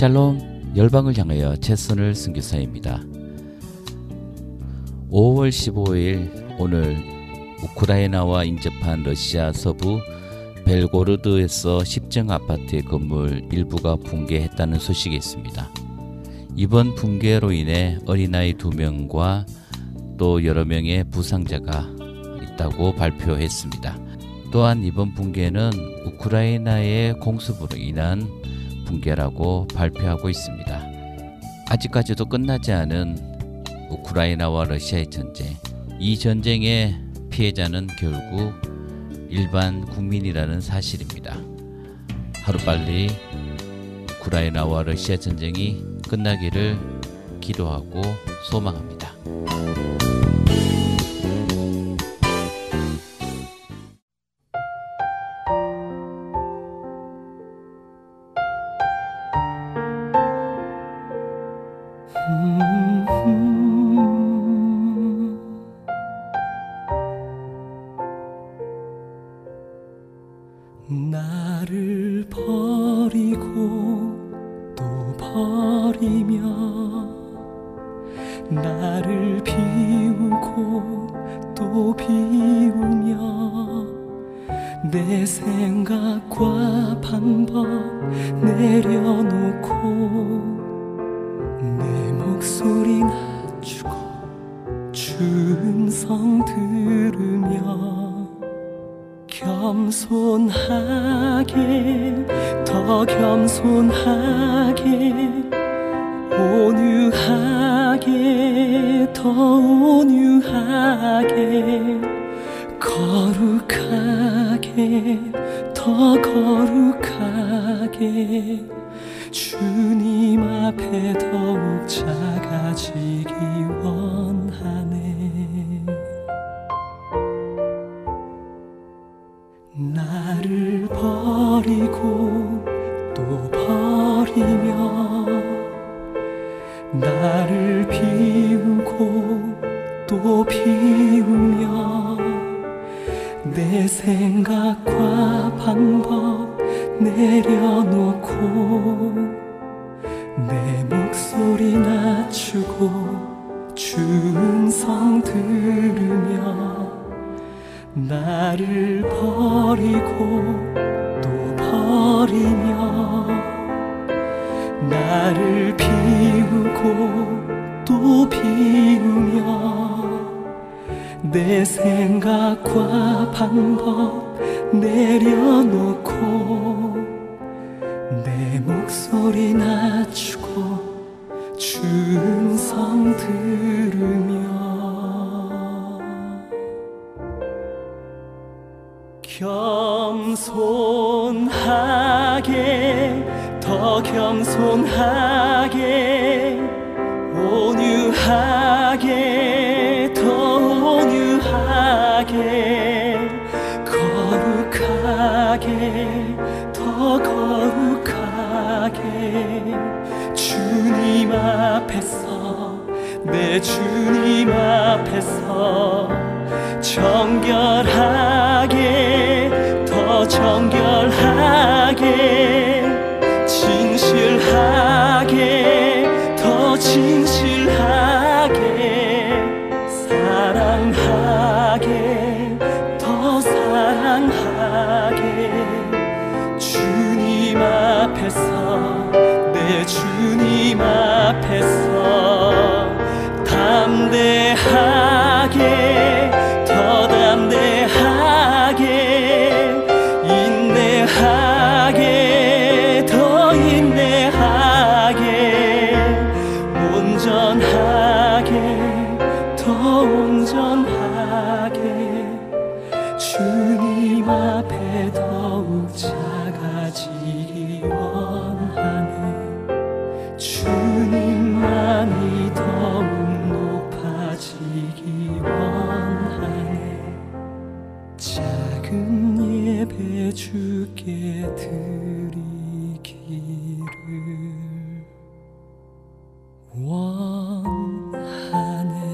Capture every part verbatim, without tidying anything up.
샬롬, 열방을 향하여 최선을 선교사입니다. 오월 십오일 오늘 우크라이나와 인접한 러시아 서부 벨고로드에서 십층 아파트의 건물 일부가 붕괴했다는 소식이 있습니다. 이번 붕괴로 인해 어린아이 두 명과 또 여러 명의 부상자가 있다고 발표했습니다. 또한 이번 붕괴는 우크라이나의 공습으로 인한 붕괴라고 발표하고 있습니다. 아직까지도 끝나지 않은 우크라이나와 러시아의 전쟁, 이 전쟁의 피해자는 결국 일반 국민이라는 사실입니다. 하루빨리 우크라이나와 러시아 전쟁이 끝나기를 기도하고 소망합니다. 나를 버리고 또 버리며 나를 비우고 또 비우며 내 생각과 방법 내려놓고 내 목소리 낮추고 주 음성 들으며 겸손하게 더 겸손하게 온유하게 더 온유하게 거룩하게 더 거룩하게 주님 앞에 더욱 작아지기 원하네. 나를 버리고 또 버리며 나를 비우고 또 비우며 내 생각과 방법 내려놓고 내 목소리 낮추고 주 음성 들으며 나를 버리고 또 버리며 나를 비우고 또 비우며 내 생각과 방법 내려놓고 내 목소리 낮추고 주 음성 들으며 겸손하게 더 겸손하게 온유하게 더 온유하게 거룩하게 더 거룩하게 주님 앞에서 내 주님 앞에서 정결하게 더 정결하게 진실하게 더 진실하게 사랑하게 더 사랑하게 주님 앞에서 내 주님 앞에서 담대하게 더 담대하게 인내하게 더 인내하게 온전하게 더 온전하게 주님 앞에 더욱 작아지기 원하네. 주님만이 더욱 높아지기 원하네. 작은 예배 주께 드리기를 원하네.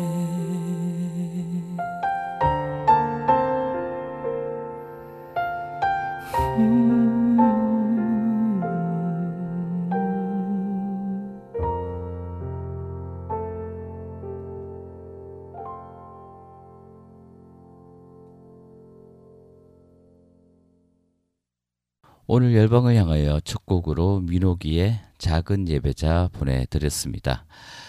음 오늘 열방을 향하여 첫 곡으로 민호기의 작은 예배자 보내드렸습니다.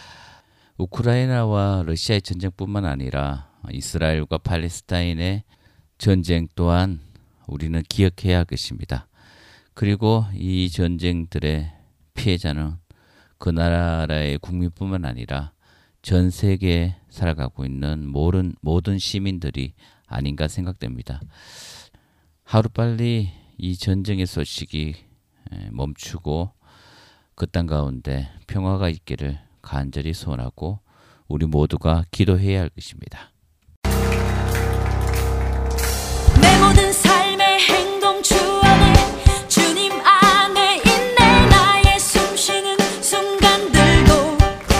우크라이나와 러시아의 전쟁뿐만 아니라 이스라엘과 팔레스타인의 전쟁 또한 우리는 기억해야 할 것입니다. 그리고 이 전쟁들의 피해자는 그 나라의 국민뿐만 아니라 전 세계에 살아가고 있는 모든, 모든 시민들이 아닌가 생각됩니다. 하루빨리 이 전쟁의 소식이 멈추고 그 땅 가운데 평화가 있기를 간절히 소원하고 우리 모두가 기도해야 할 것입니다. 내 모든 삶의 행동 주 안에 주님 안에 있네. 나의 숨쉬는 순간들도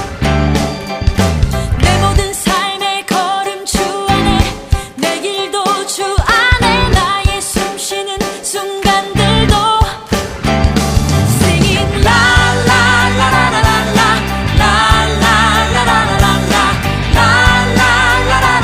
내 모든 삶의 걸음 주 안에 내 길도 주 안에 나의 숨쉬는 순간들도 Singing la la la la la la la la la la la la la la la la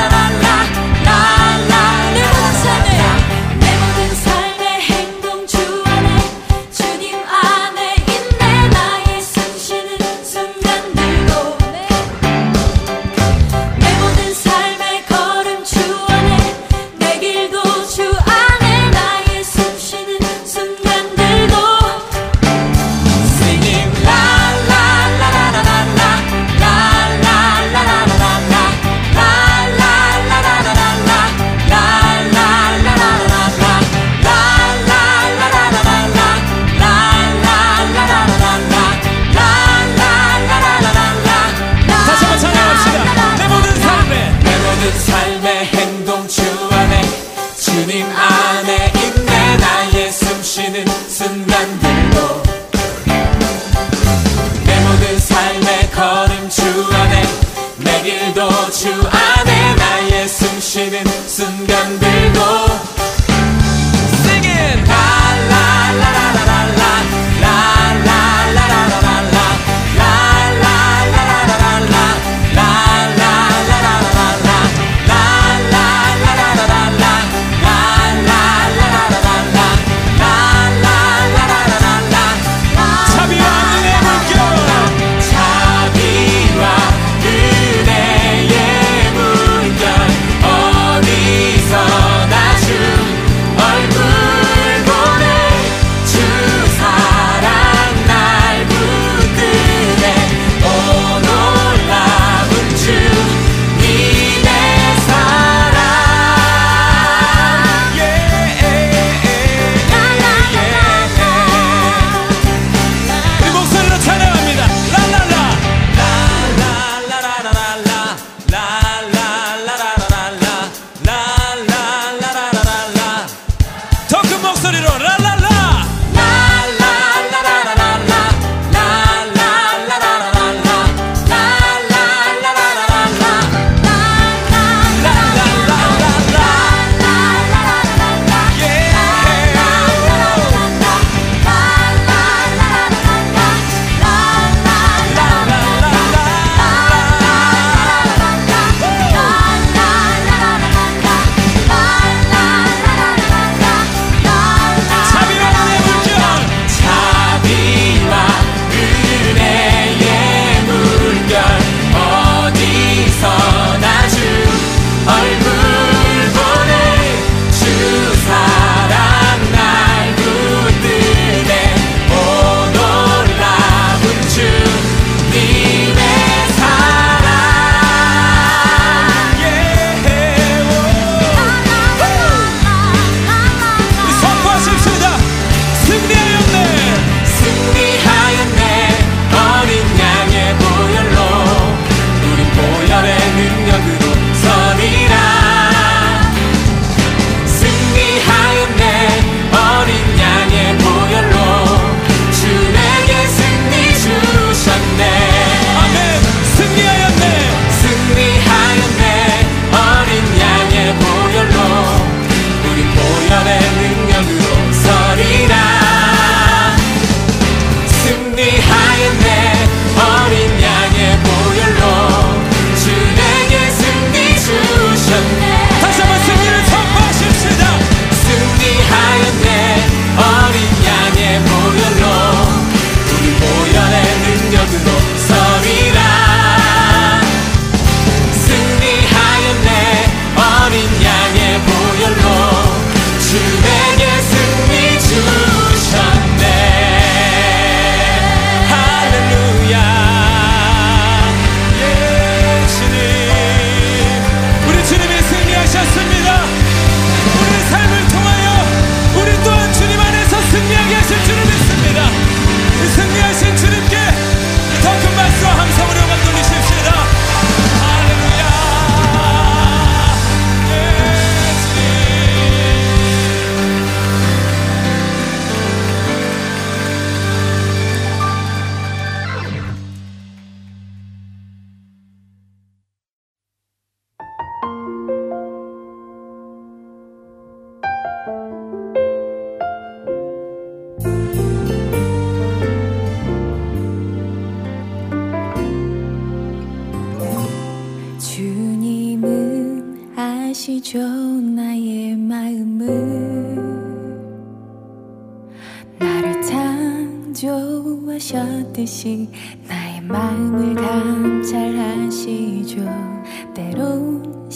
인도하셨듯이 나의 마음을 감찰하시죠. 때론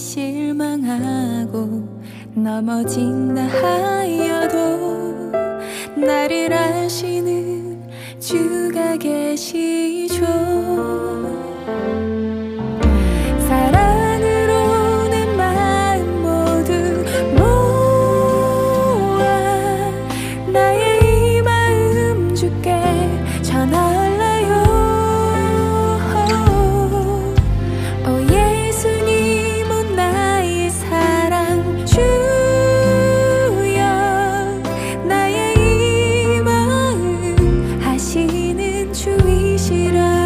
실망하고 넘어진다 하여도 나를 아시는 주가 계시죠. 사랑으로 내 마음 모두 모아 나의 이 마음 주께 전할래요. 오 예수님은 나의 사랑 주여 나의 이 마음 아시는 주이시라.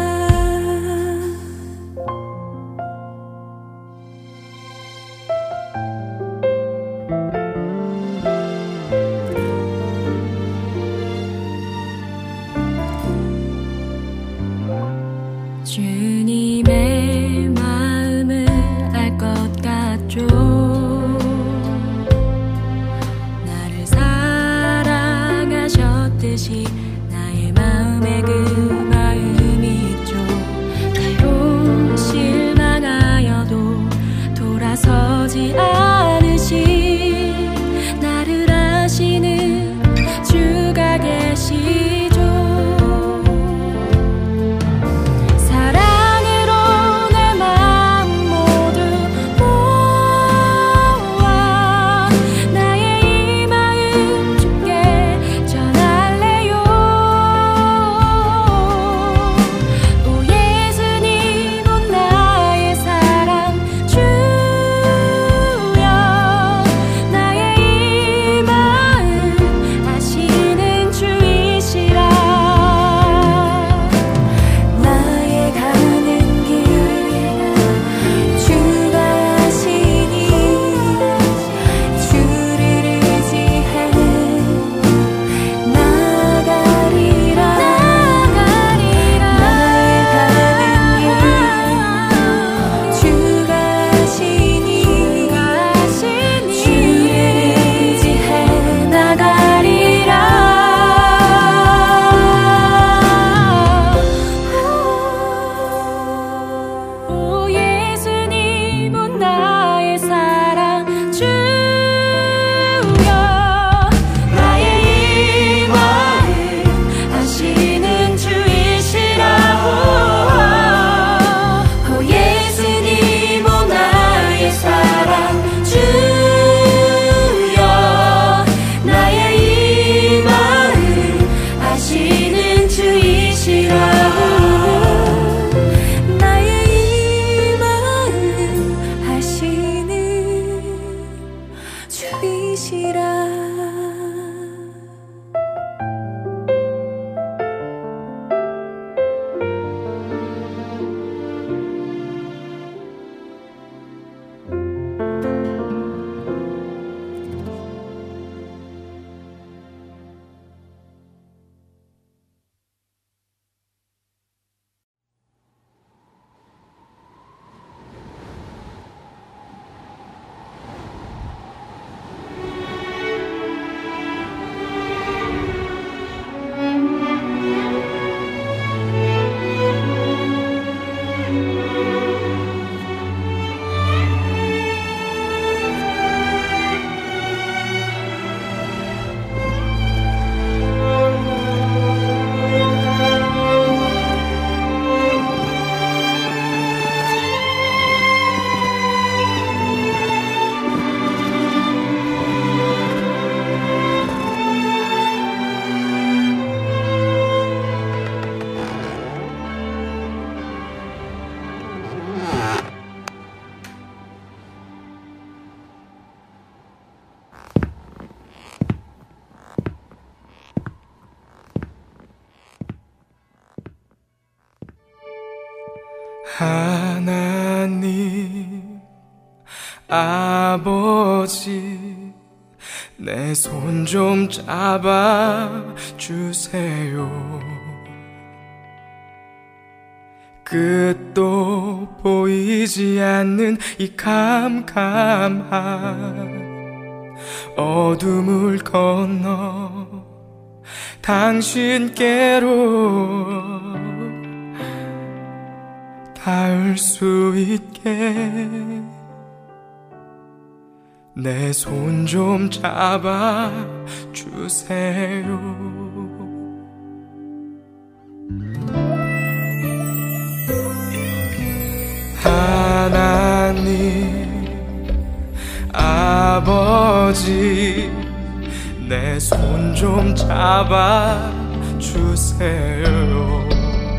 주님의 마음을 알 것 같죠. 나를 사랑하셨듯이 나의 마음에 그 마음이 있죠. 때론 실망하여도 돌아서지 않으시 나를 아시는 주가 계시죠. 사랑으로 내 마음 모두 모아 나의 이 마음 주께 전할래요. 오 예수님은 나의 사랑 주여 나의 이 마음 아시는 주이시라. 나의 가는 길 주가 아시니 주를 의지해 나가리라. 나의 가는 길 주가 아시니 주를 의지해 나가리라. 오 예수님은 나의 사랑 주여 나의 이 마음 아시는 주이시라. 오 예수님은 나의 사랑 주여 나의 이 마음 아시는 주이시라. 나의 이 마음 아시는 주이시라. 하나님 아버지 내 손 좀 잡아 주세요. 끝도 보이지 않는 이 캄캄한 어둠을 건너 당신께로 닿을 수 있게 내 손 좀 잡아 주세요. 하나님 아버지 내 손 좀 잡아 주세요.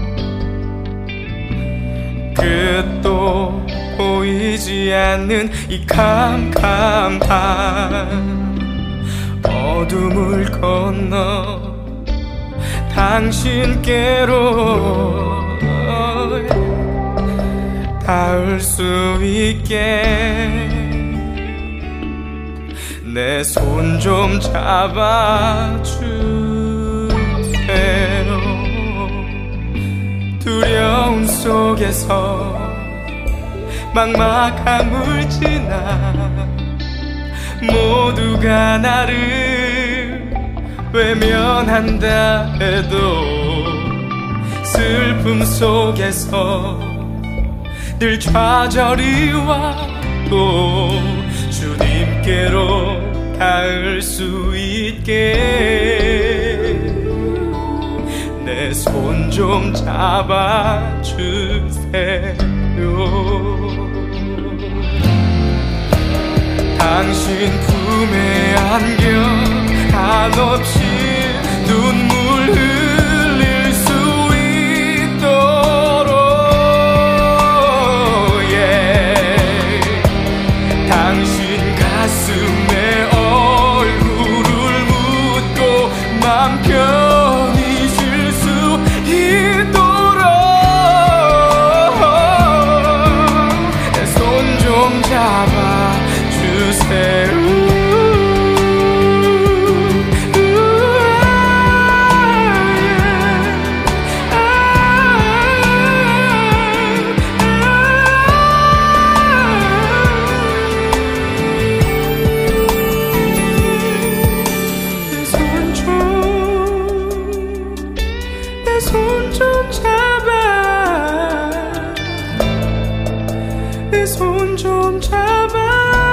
끝도 보이지 않는 이 캄캄한 어둠을 건너 당신께로 닿을 수 있게 내 손 좀 잡아주세요. 두려움 속에서 막막함을 지나 모두가 나를 외면한다 해도 슬픔 속에서 늘 좌절이 와도 주님께로 닿을 수 있게 내 손 좀 잡아주세요. 당신 품에 안겨 한없이 눈물 흘릴 수 있도록 yeah. 당신 가슴에 얼굴을 묻고 맘 편히 쉴 수 있도록 내 손 좀 잡아 주세요. 손 좀 잡아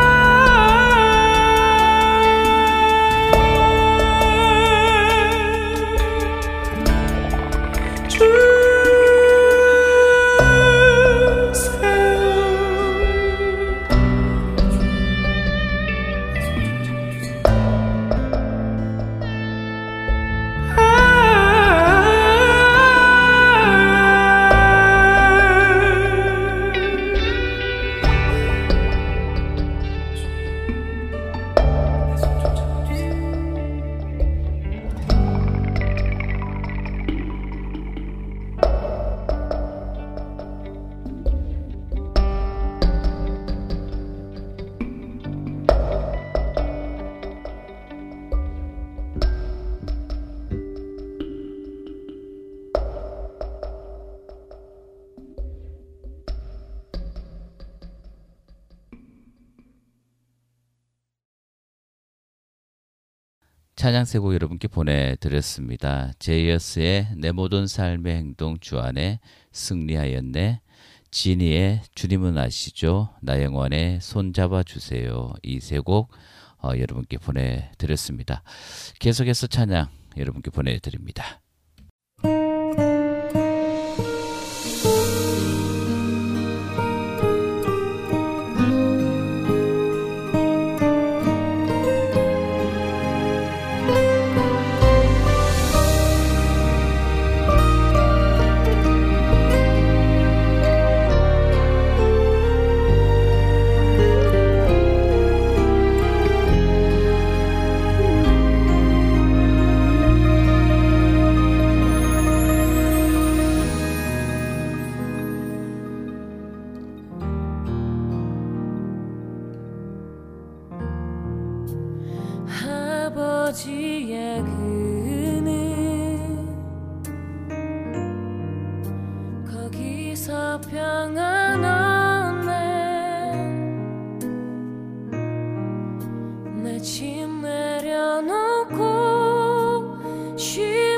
찬양 세 곡 여러분께 보내드렸습니다. 제이어스의 내 모든 삶의 행동 주 안에 승리하였네, 지니의 주님은 아시죠, 나영원의 손 잡아주세요, 이 세 곡 어, 여러분께 보내드렸습니다. 계속해서 찬양 여러분께 보내드립니다. 아버지의 그는 거기서 평안 얻네, 내 짐 내려놓고 쉬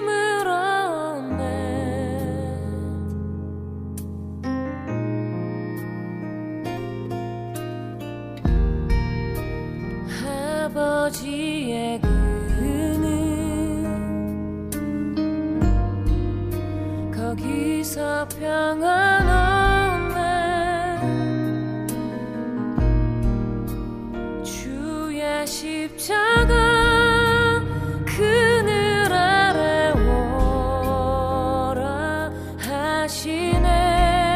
아버지의 그는 거기서 평안 얻네. 주의 십자가 그늘 아래 오라 하시네.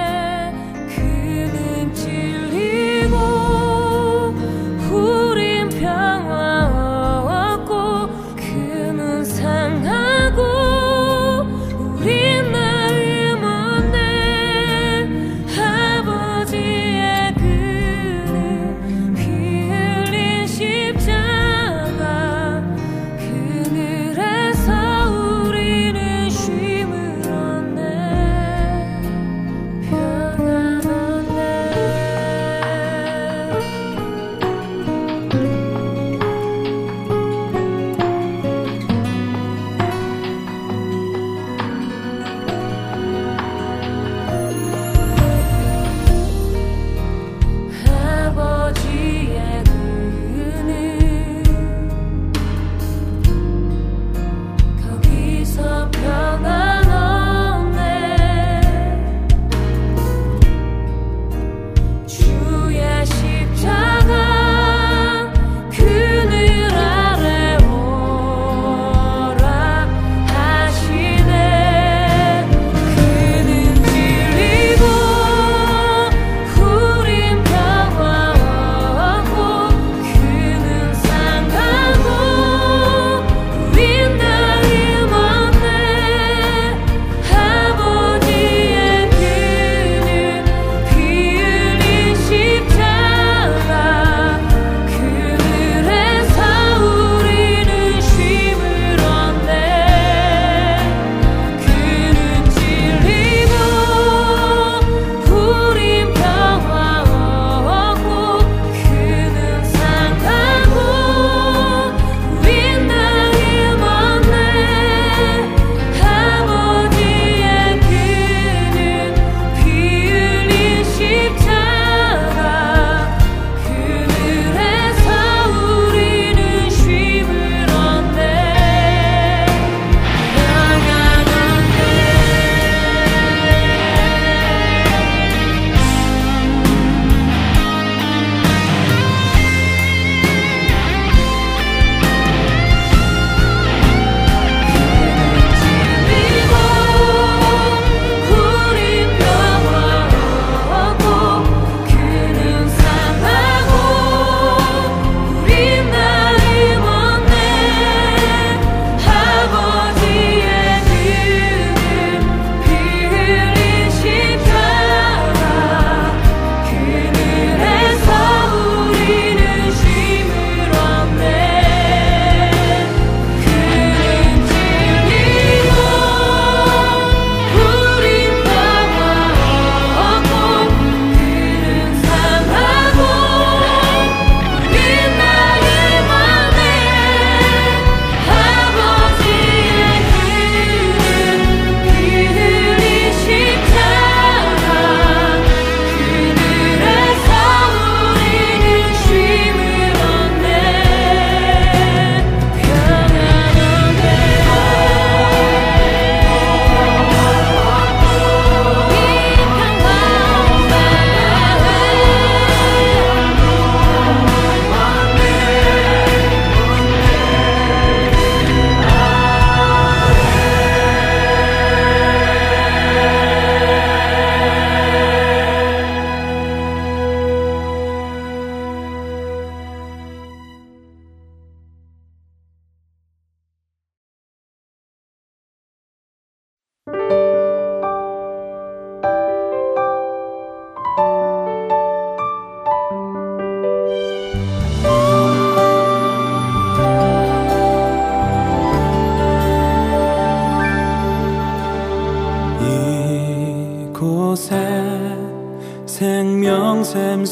생명샘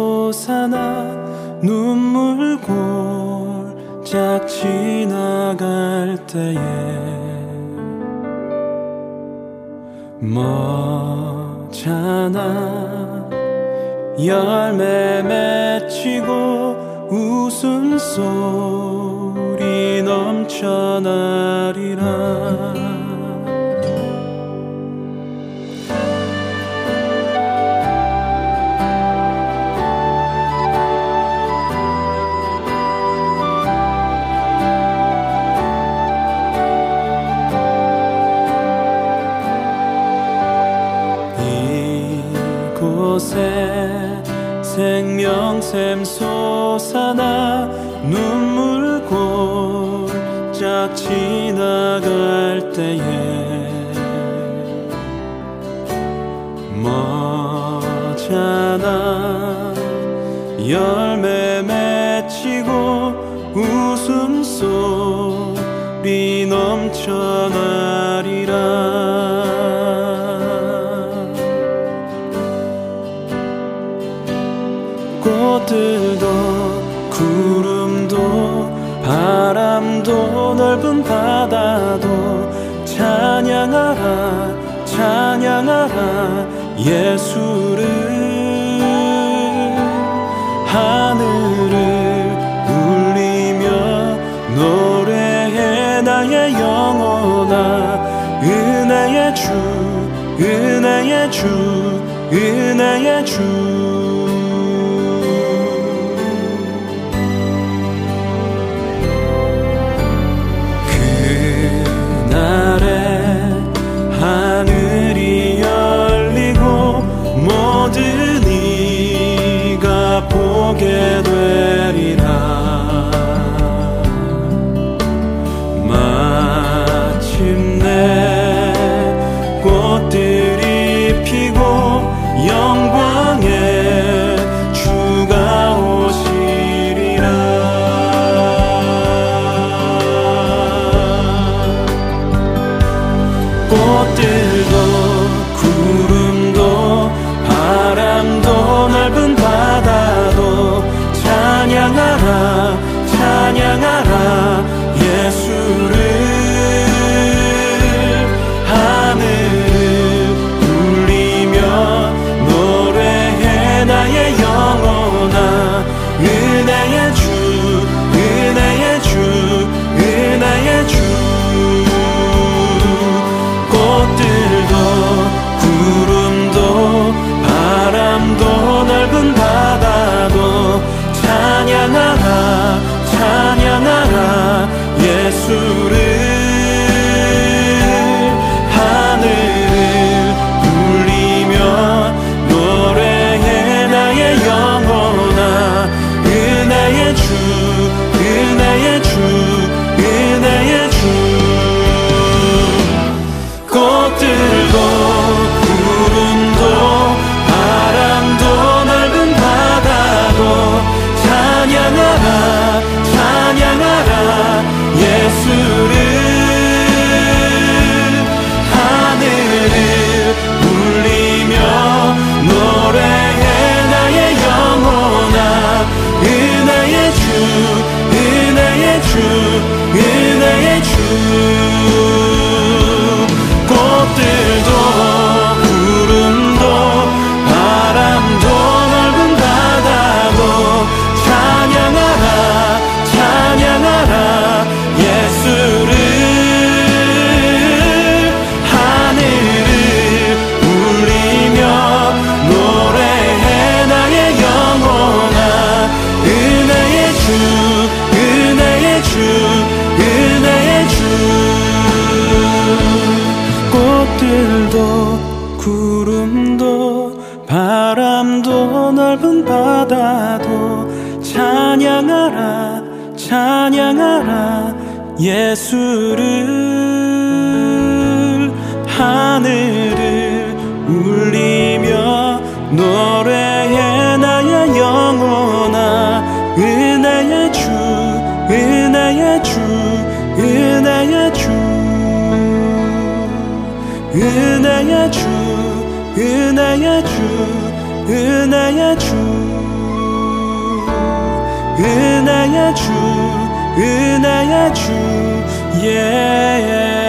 솟아나 눈물 골짝 지나갈 때에 머잖아 열매 맺히고 웃음소리 넘쳐나리라. 이곳에 생명샘 솟아나 눈물 골짝 지나갈 때에 머잖아 열매 맺히고 웃음소리 넘쳐나리라. 꽃들도 구름도 바람도 넓은 바다도 찬양하라 찬양하라 예수를. 하늘을 울리며 노래해 나의 영혼아. 은혜의 주 은혜의 주 은혜의 주. 하늘이 열리고 모든 이가 보게 되리라. 마침내 꽃들이 피고 영광의 주가 오시리라. 꽃들도 구름도 바람도 넓은 바다도 찬양하라 찬양하라 예수를. 하늘을 울리며 노래해 나의 영혼아. 은혜의 주 은혜의 주 은혜의 주. 꽃들도 구름도 바람도 넓은 바다도 찬양하라 찬양하라 예수를. 하늘을 울리며 노래해 나의 영혼아. 은혜의 주 은혜의 주 은혜의 주. 꽃들도 구름도 바람도 넓은 바다도 찬양하라 찬양하라 예수를. 하늘을 울리며 노래해 나의 영혼아. 은혜의 주 은혜의 주 은혜의 주. 꽃들도 구름도 바람도 넓은 바다도 찬양하라 찬양하라 예수를. 하늘을 울리며 노래해 나의 영혼아. 은혜의 주 은혜의 주 은혜의 주. 꽃들도 구름도 바람도 넓은 바다도 찬양하라 찬양하라 예수를. 하늘을 울리며 노래해 나의 영혼아. 은혜의 주 은혜의 주 은혜의 주. 은혜의 주 은혜의 주 은혜의 주. 은혜의 주 은혜의 주 예수.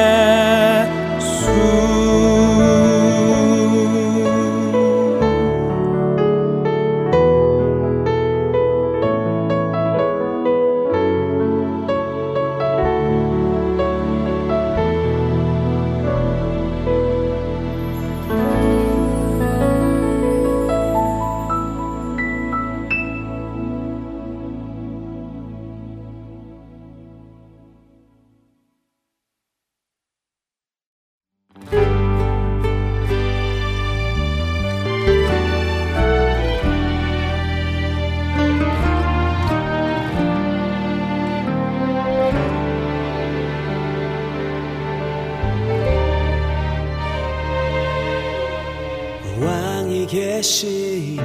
왕이 계시니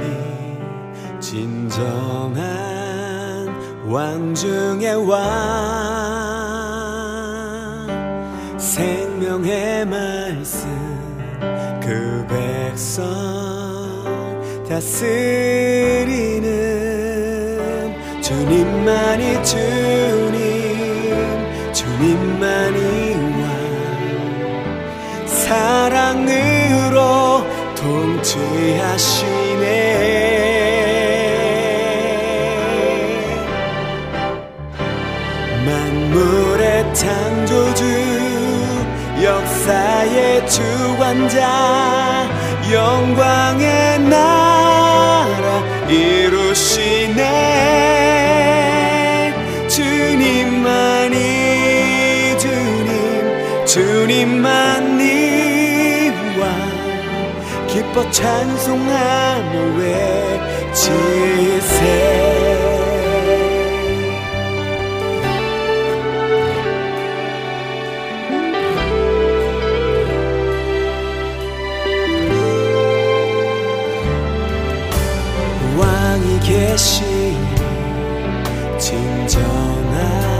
진정한 왕 중의 왕 생명의 말씀 그 백성 다스리는 주님만이 주님 주님만이 왕 사랑으로 통치하시네 만물의 창조주 역사의 주관자 영광의 나라 이루시네 주님만이 주님 주님만이 왕 기뻐 찬송하며 외치세 왕이 계시니 진정한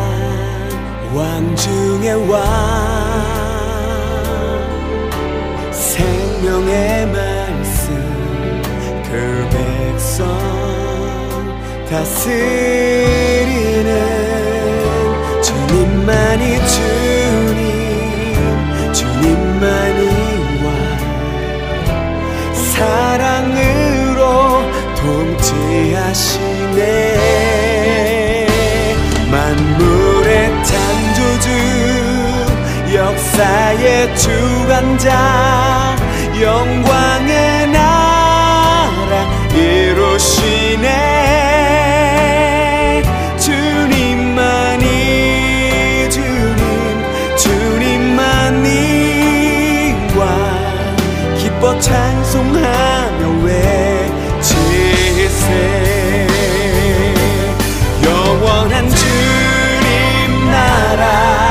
왕 중의 왕 생명의 말씀 그 백성 다스리는 주님만이 주님 주님만이 왕 사랑으로 통치하시네 만물의 창조주 역사의 주관자 영광의 나라 이루시네 주님만이 주님 주님만이 왕 기뻐 찬송하며 외치세 영원한 주님 나라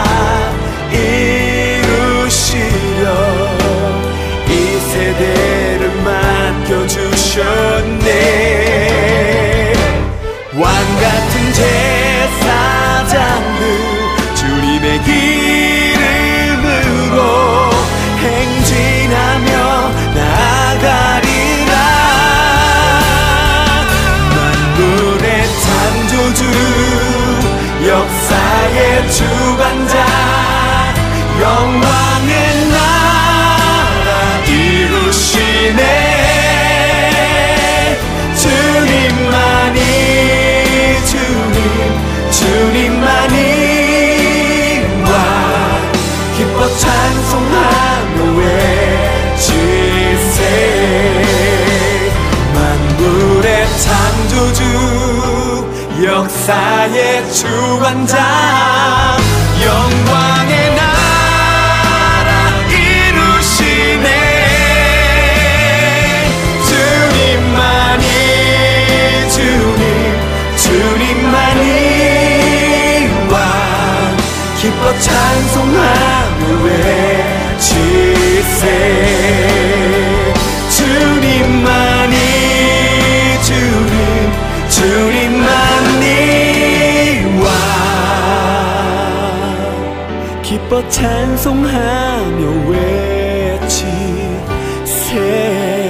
이루시려 이 세대를 맡겨주셨네 왕같은 제사장들 주님의 이름으로 행진하며 나아가리라 만물의 창조주 역사의 주관자 영광의 나라 이루시네 주님만이 주님 주님만이 왕 기뻐 찬송하며 외치세 만물의 창조주 역사의 주관자 영광의 나라 이루시네 주님만이 주님 주님만이 왕 기뻐 찬송하며 외치세 주님만이 주님 주님만이 왕 기뻐 찬송하며 외치세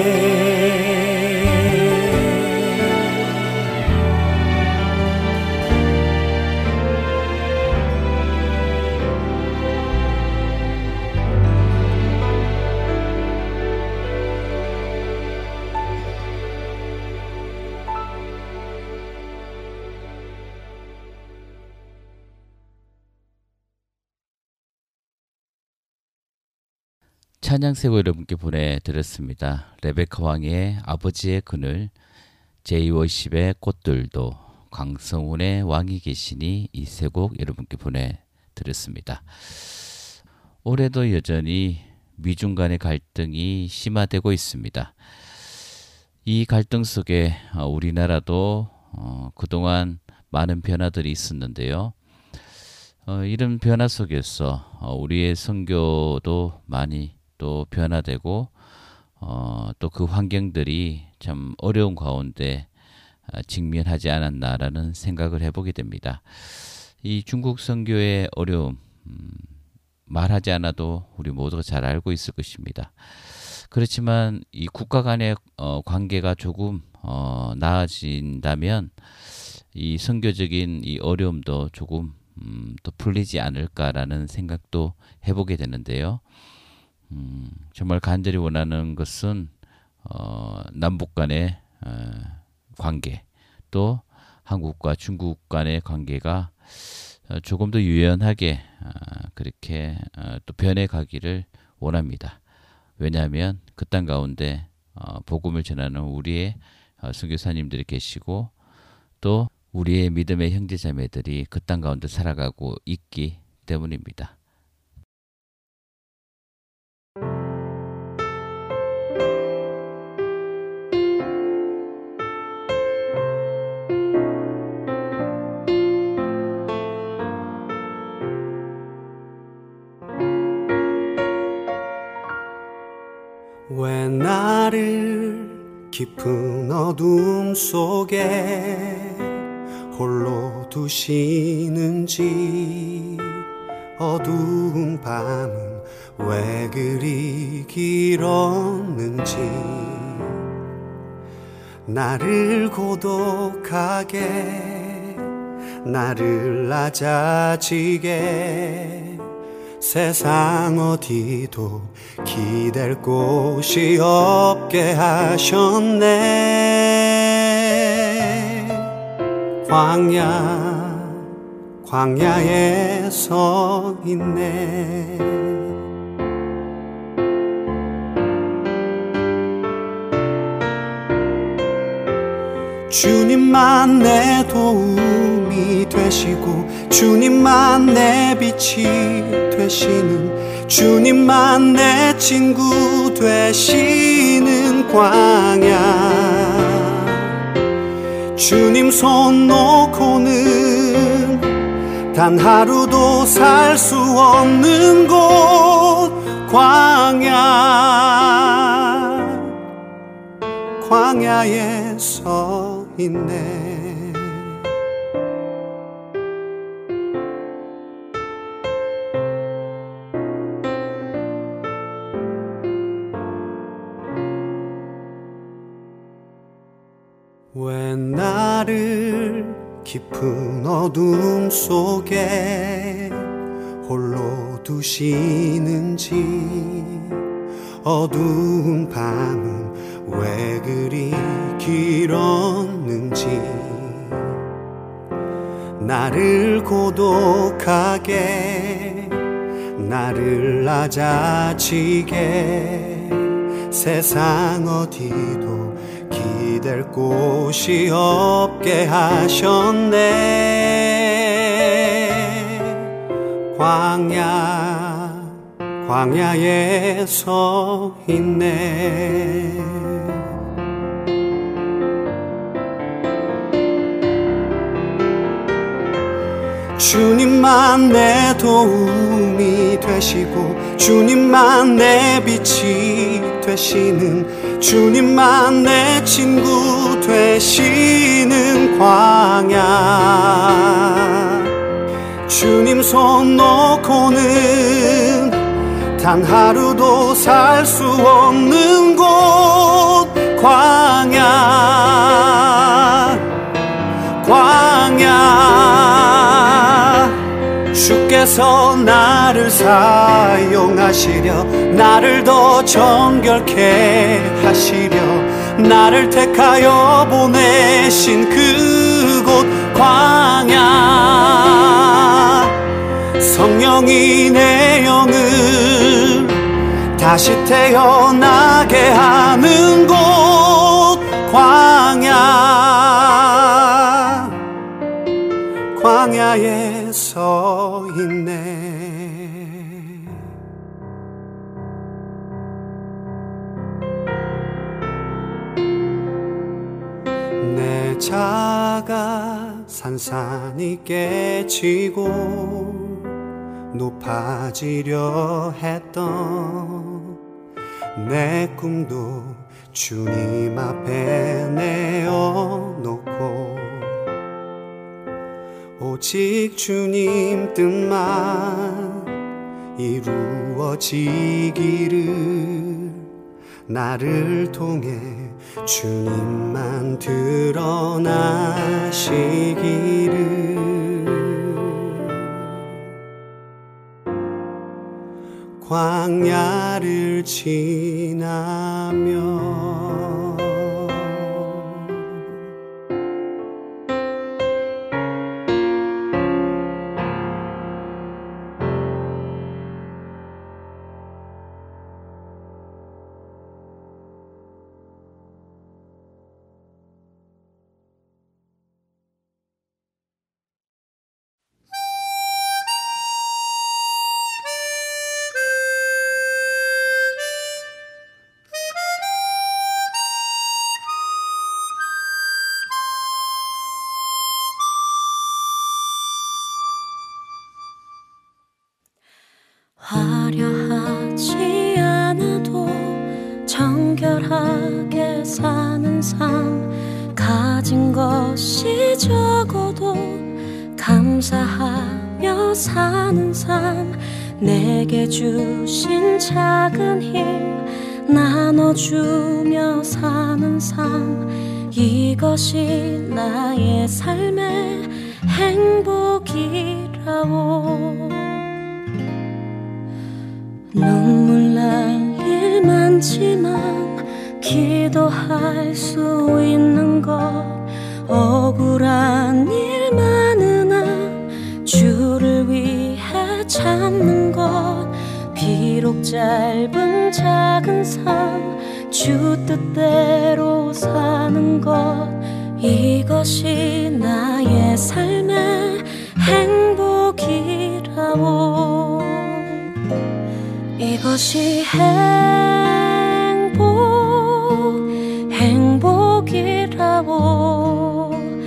찬양세고 여러분께 보내드렸습니다. 레베카 왕의 아버지의 그늘, 제이워십의 꽃들도, 강성훈의 왕이 계시니 이 세 곡 여러분께 보내드렸습니다. 올해도 여전히 미중 간의 갈등이 심화되고 있습니다. 이 갈등 속에 우리나라도 그동안 많은 변화들이 있었는데요. 이런 변화 속에서 우리의 선교도 많이 또 변화되고 어, 또 그 환경들이 참 어려운 가운데 직면하지 않았나라는 생각을 해보게 됩니다. 이 중국 선교의 어려움, 음, 말하지 않아도 우리 모두가 잘 알고 있을 것입니다. 그렇지만 이 국가 간의 어, 관계가 조금 어, 나아진다면 이 선교적인 이 어려움도 조금 음, 또 풀리지 않을까라는 생각도 해보게 되는데요. 음, 정말 간절히 원하는 것은 어, 남북 간의 어, 관계, 또 한국과 중국 간의 관계가 어, 조금 더 유연하게 어, 그렇게 어, 또 변해가기를 원합니다. 왜냐하면 그 땅 가운데 어, 복음을 전하는 우리의 어, 선교사님들이 계시고 또 우리의 믿음의 형제자매들이 그 땅 가운데 살아가고 있기 때문입니다. 왜 나를 깊은 어둠 속에 홀로 두시는지, 어두운 밤은 왜 그리 길었는지, 나를 고독하게, 나를 낮아지게, 세상 어디도 기댈 곳이 없게 하셨네. 광야, 광야에 서 있네. 주님만 내 도움이 되시고, 주님만 내 빛이 되시는, 주님만 내 친구 되시는 광야. 주님 손 놓고는 단 하루도 살 수 없는 곳, 광야. 광야에 서 있네. 왜 나를 깊은 어둠 속에 홀로 두시는지, 어두운 밤은 왜 그리 길었는지, 나를 고독하게, 나를 낮아지게, 세상 어디도 기댈 곳이 없게 하셨네. 광야, 광야에 서 있네. 주님만 내 도움이 되시고, 주님만 내 빛이 되시는, 주님만 내 친구 되시는 광야. 주님 손 놓고는 단 하루도 살 수 없는 곳, 광야. 광야. 주께서 나를 사용하시려, 나를 더 정결케 하시려, 나를 택하여 보내신 그곳, 광야. 성령이 내 영을 다시 태어나게 하는 곳, 광야. 광야에 서 있네. 내 자가 산산이 깨지고 높아지려 했던 내 꿈도 주님 앞에 내어놓고 오직 주님 뜻만 이루어지기를 나를 통해 주님만 드러나시기를 광야를 지나며 화려하지 않아도 정결하게 사는 삶 가진 것이 적어도 감사하며 사는 삶 내게 주신 작은 힘 나눠주며 사는 삶 이것이 나의 삶의 행복이라오 눈물 날 일 많지만 기도할 수 있는 것 억울한 일 많으나 주를 위해 참는 것 비록 짧은 작은 삶 주 뜻대로 사는 것 이것이 나의 삶의 행복이라오 이것이 행복, 행복이라고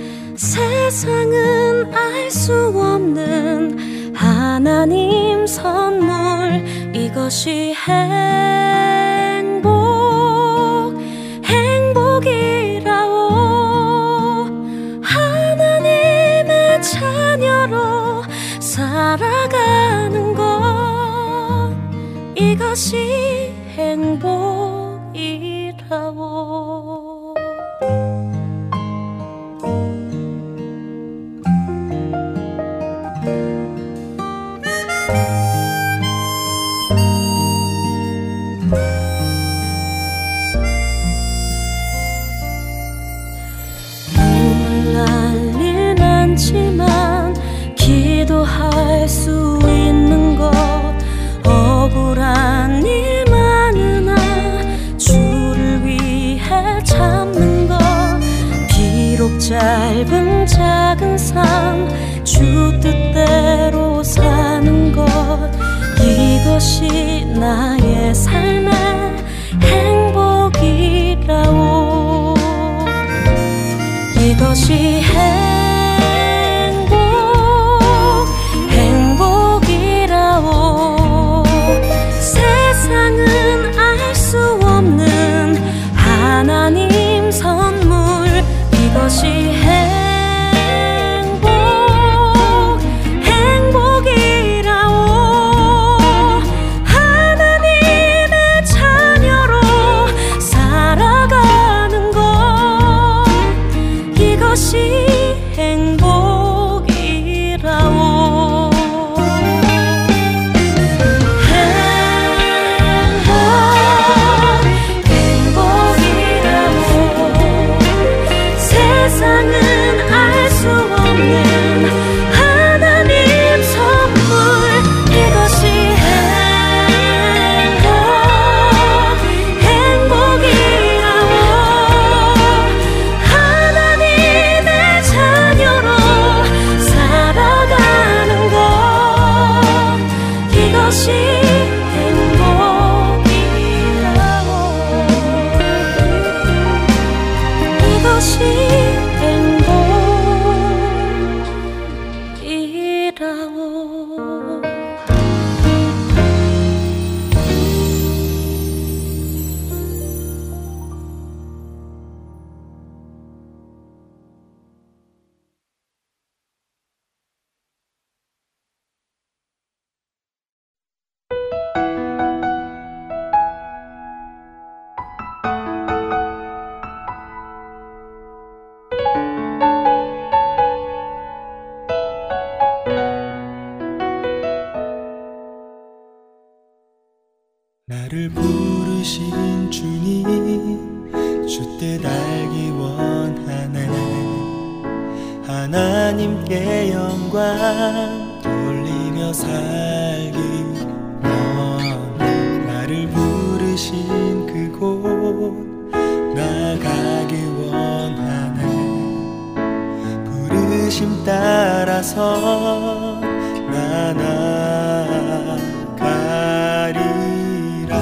세상은 알 수 없는 하나님 선물 이것이 행복, 행복이라고 하나님의 자녀로 살아가는 것 이것이 행복이라고 눈물 날 일 많지만 기도할 수 있는 것 억울한 일 많으나 주를 위해 참는 것 비록 짧은 작은 삶 주 뜻대로 사는 것 이것이 나의 삶의 행복이라오 이것이 행복 행복이라오 세상은 알 수 없는 하나님 선물 이것이 행복 행복이라오 하나님의 자녀로 알기 원하네. 하나님께 영광 돌리며 살기 원해. 나를 부르신 그곳 나가기 원하네. 부르심 따라서 나 나가리라.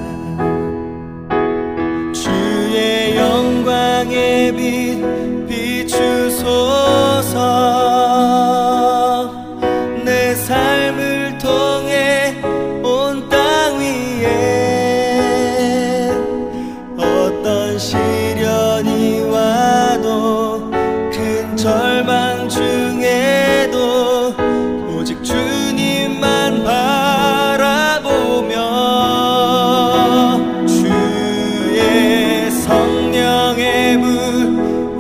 주의 영광의 빛 비추소서. 내 삶을 통해 온 땅 위에 어떤 시련이 와도 큰 절망 중에도 오직 주님만 바라보며 주의 성령의 불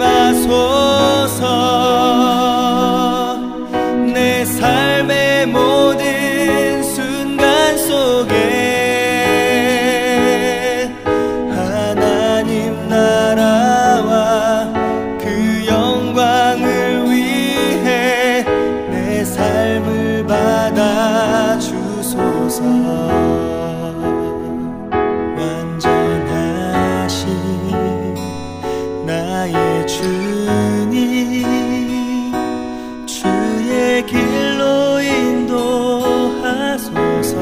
임하소서. 내 삶의 모든 순간 속에 하나님 나라와 그 영광을 위해 내 삶을 받아 주소서. 완전하신 나의 주님, 주의 길로 인도하소서.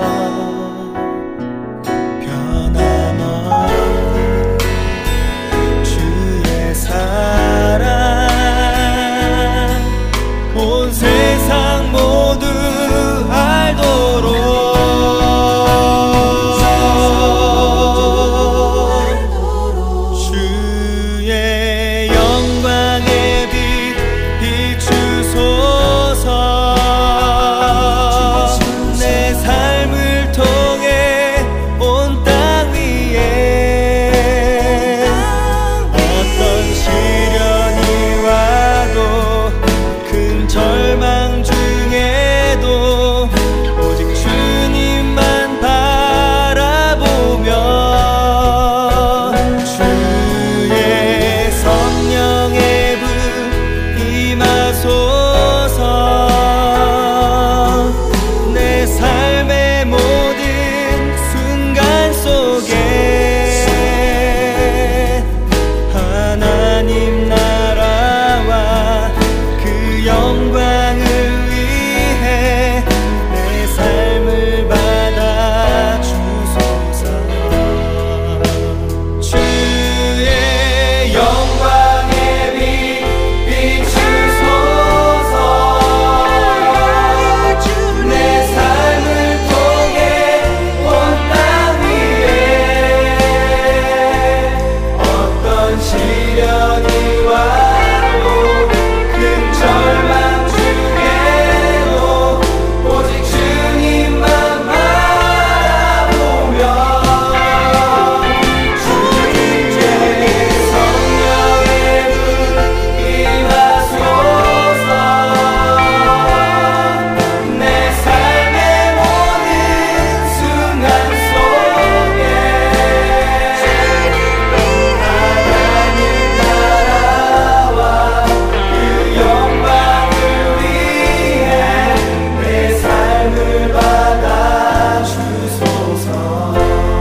변함없는 주의 사랑 온 세상 모두 알도록 주의 영광의 빛 비추소서. 내 삶을 통해 온 땅 위에 어떤 시련이 와도 큰 절망 중에도 오직 주님만 바라보며 주의 성령의 불 임하소서. 내 삶의 모든 순간 속에 하나님 나라와 그 영광을 위해 내 삶을 받아 주소서. 주의 영광의 빛 비추소서. 내 삶을 통해 온 땅 위에 어떤 시련이 와도 큰 절망 중에도 오직 주님만 바라보며 주의 성령의 불 임하소서. 내 삶의 모든 순간 속에 하나님 나라와 그 영광을 위해 내 삶을 받아 주소서.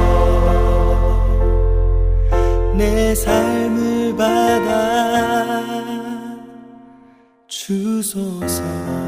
내 삶을 받아 주소서.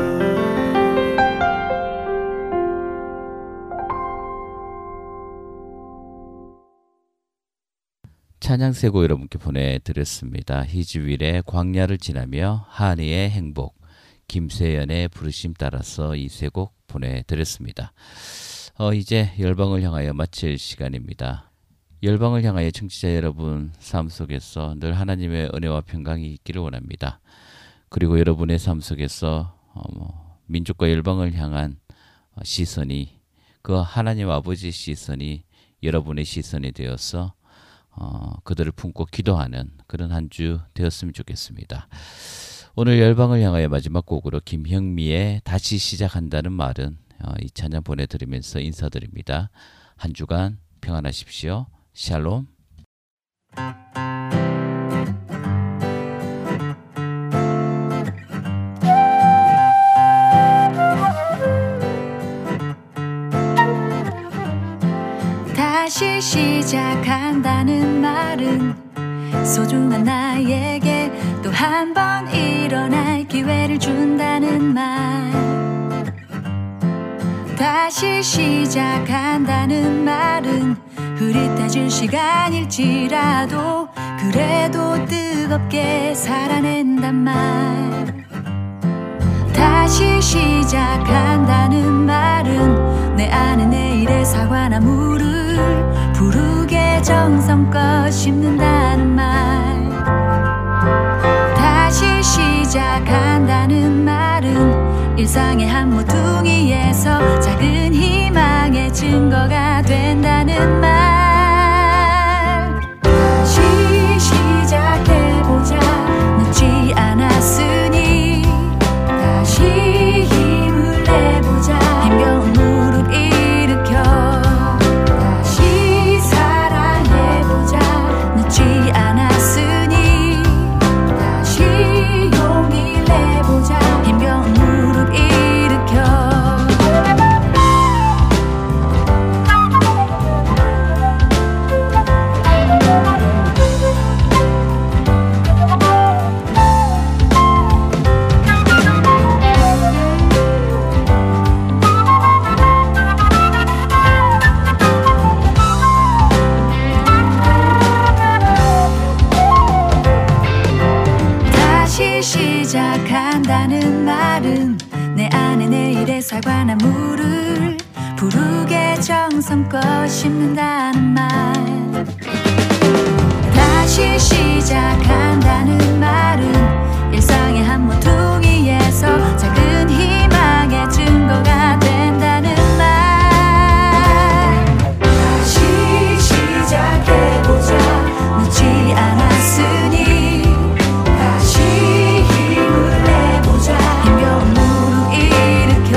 찬양 세곡 여러분께 보내드렸습니다. 히즈윌의 광야를 지나며 한이의 행복, 김세연의 부르심 따라서 이 세 곡 보내드렸습니다. 어, 이제 열방을 향하여 마칠 시간입니다. 열방을 향하여 청취자 여러분 삶 속에서 늘 하나님의 은혜와 평강이 있기를 원합니다. 그리고 여러분의 삶 속에서 어, 뭐, 민족과 열방을 향한 어, 시선이 그 하나님 아버지의 시선이 여러분의 시선이 되어서 어, 그들을 품고 기도하는 그런 한 주 되었으면 좋겠습니다. 오늘 열방을 향하여 마지막 곡으로 김형미의 다시 시작한다는 말은 어, 이 찬양 보내드리면서 인사드립니다. 한 주간 평안하십시오. 샬롬. 다시 시작한다는 말은 소중한 나에게 또 한 번 일어날 기회를 준다는 말. 다시 시작한다는 말은 흐릿해질 시간일지라도 그래도 뜨겁게 살아낸단 말. 다시 시작한다는 말은 내 안에 내일의 사과나무를 부르게 정성껏 심는다는 말. 다시 시작한다는 말은 일상의 한 모퉁이에서 작은 희망의 증거가 된다는 말. 다시 시작해보자 늦지 않았으니 다시 힘을 내보자 힘겨운 무릎 일으켜 다시 사랑해보자 늦지 않았으니 다시 용기 내보자 힘겨운 무릎 일으켜. 시작한다는 말은 내 안에 내일의 사과나무를 부르게 정성껏 심는다는 말. 다시 시작한다는 말은 일상의 한 모퉁이에서 작은 희망의 증거가 된다는 말. 다시 시작해보자 늦지 않았으니 힘겨운 무릎 일으켜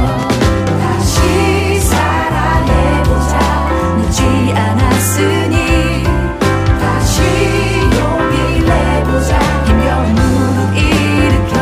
다시 사랑해보자 늦지 않았으니 다시 용기 내보자 힘겨운 무릎 일으켜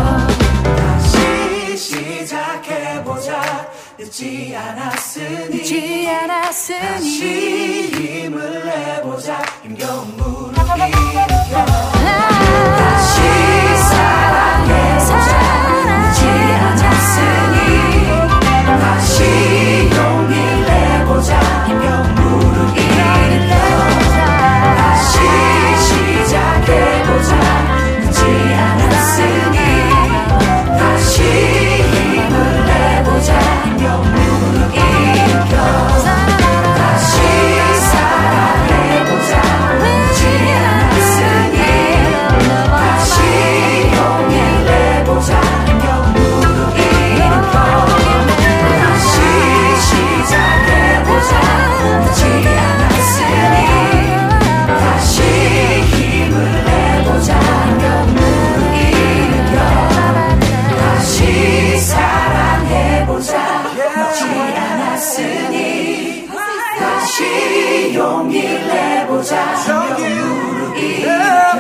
다시 시작해보자 늦지 않았으니 늦지 않았으니 다시 힘을 내보자 힘겨운 무릎 일으켜 다시 사랑해보자 늦지 않았으니 다시 용기 내보자 힘겨운 무릎 일으켜 다시 시작해보자 늦지 않았으니 다시 힘을 내보자 힘겨운 무릎 일으켜 다시 사랑해보자 늦지 않았으니 다시 용기 내보자 힘겨운 무릎 일으켜 다시 시작해보자 늦지 않았으니 다시 힘을 내보자 힘겨운 무릎 일으켜 다시 사랑해보자 늦지 않았으니 다시 용기 내보자 힘겨운 무릎 일으켜.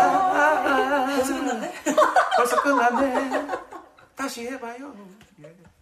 벌써 끝났네. 다시 해봐요. 예.